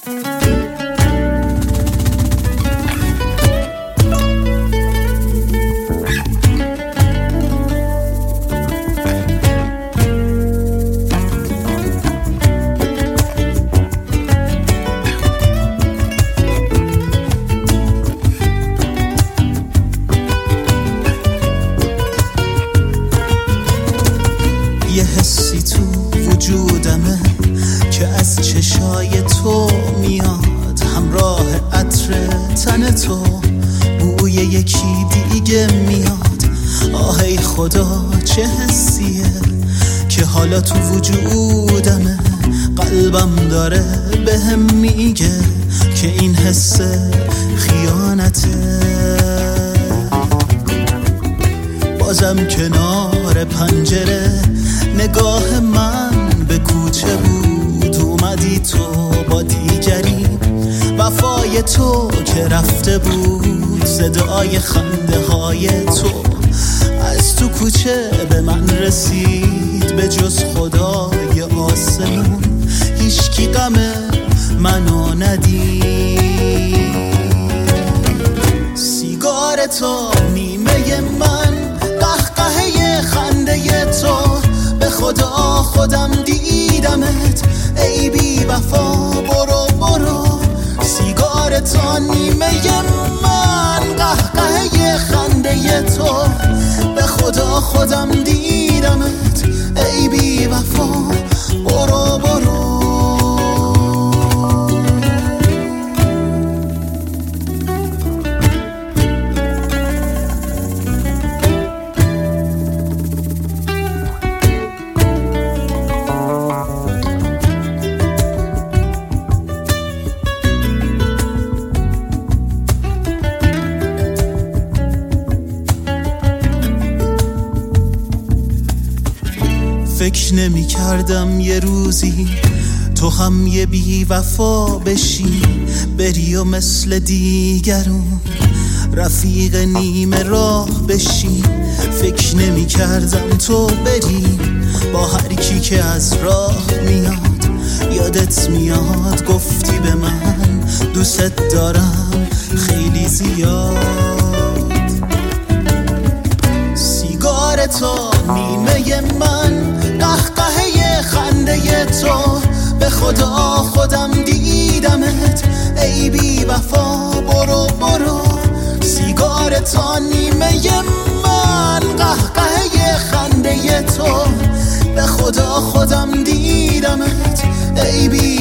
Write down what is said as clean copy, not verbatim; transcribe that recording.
یه حسی تو وجودمه که از چشای تو میاد، همراه عطر تن تو بوی یکی دیگه میاد. آهی خدا چه حسیه که حالا تو وجودمه، قلبم داره بهم میگه که این حس خیانته. بازم کنار پنجره نگاه من به کوچه بود، اومدی تو با دیگری، وفای تو که رفته بود، صدای خنده های تو از تو کوچه به من رسید. به جز خدای آسمون هیچکی غم منو ندید. سیگار تو نیمه من، قهقهه خنده تو، به خدا خودم دیدمت ای بی وفا. برو برو سیگار تو نیمه من، قهقهه خنده تو، به خدا خودم دیدمت ای بی وفا. برو برو فکر نمی کردم یه روزی تو هم یه بی وفا بشی، بری و مثل دیگرون رفیق نیمه راه بشی. فکر نمی کردم تو بری با هر کی که از راه میاد. یادت میاد گفتی به من دوست دارم خیلی زیاد. سیگار تو نیمه من، قهقهه خنده تو، به خدا خودم دیدمت ای بی وفا. برو برو سیگار تو نیمه من، قهقهه خنده تو، به خدا خودم دیدمت ای بی